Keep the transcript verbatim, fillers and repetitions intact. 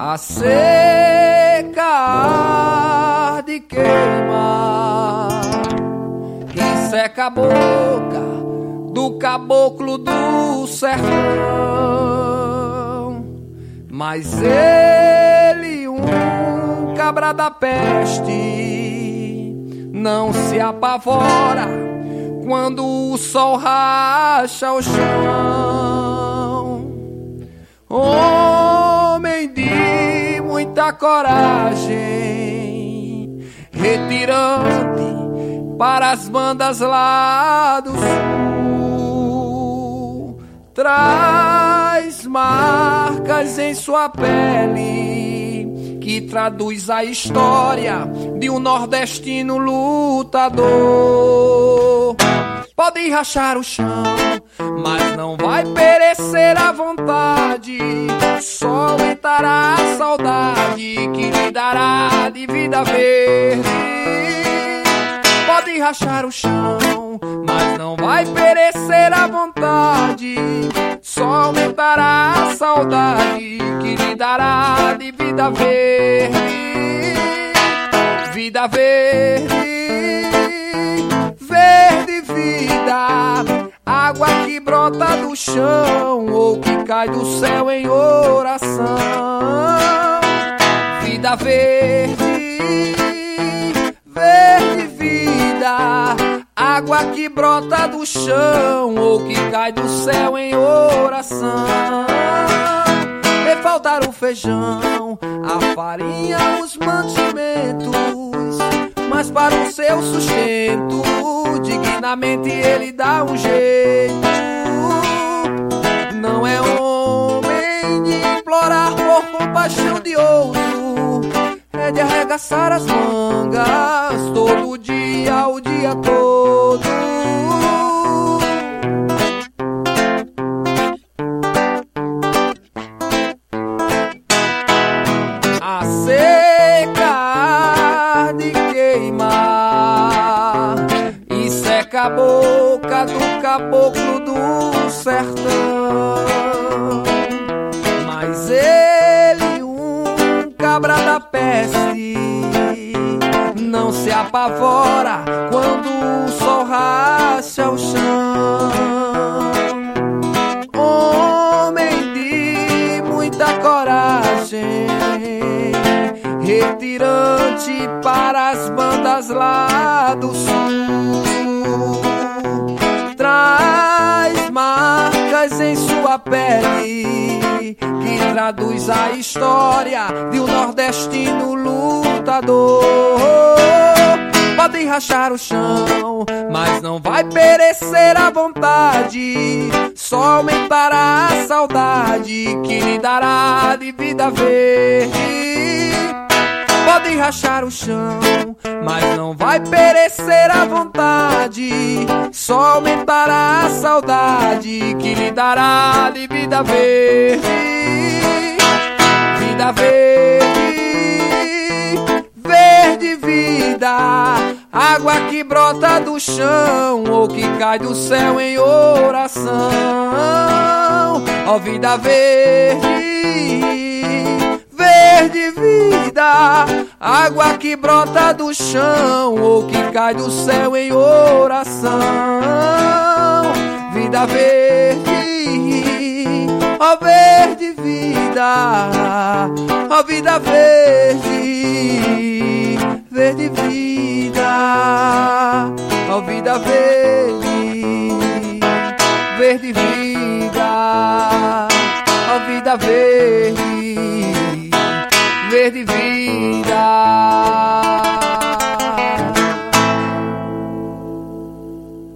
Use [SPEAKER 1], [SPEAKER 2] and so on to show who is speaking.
[SPEAKER 1] A seca arde e queima e seca a boca do caboclo do sertão. Mas ele, um cabra da peste, não se apavora quando o sol racha o chão. Homem de muita coragem, retirante para as bandas lá do sul, traz marcas em sua pele que traduz a história de um nordestino lutador. Pode rachar o chão, mas não vai perecer a vontade. Só aumentará a saudade que lhe dará de vida verde. Pode rachar o chão, mas não vai perecer a vontade. Só aumentará a saudade que lhe dará de vida verde. Vida verde, verde vida, água que brota do chão ou que cai do céu em oração. Vida verde, verde vida, água que brota do chão ou que cai do céu em oração. E faltar o feijão, a farinha, os mantimentos, mas para o seu sustento, dignamente ele dá um jeito. Não é homem de implorar por compaixão de outro, é de arregaçar as mangas todo dia, o dia todo. A seca arde e queima e seca a boca do caboclo do sertão. Mas ele, um cabra da peste, não se apavora quando o sol racha o chão. Homem de muita coragem, retirante para as bandas lá do sul, traz marcas em sua pele que traduz a história de um nordestino lutador. Pode rachar o chão, mas não vai perecer a vontade. Só aumentará a saudade que lhe dará de vida verde. Pode rachar o chão, mas não vai perecer a vontade. Só aumentará a saudade que lhe dará de vida verde. Vida verde, verde vida, água que brota do chão ou que cai do céu em oração. Ó vida verde, verde vida, água que brota do chão ou que cai do céu em oração. Vida verde, ó verde vida, ó vida verde, verde vida, ó vida verde, verde vida, ó vida verde.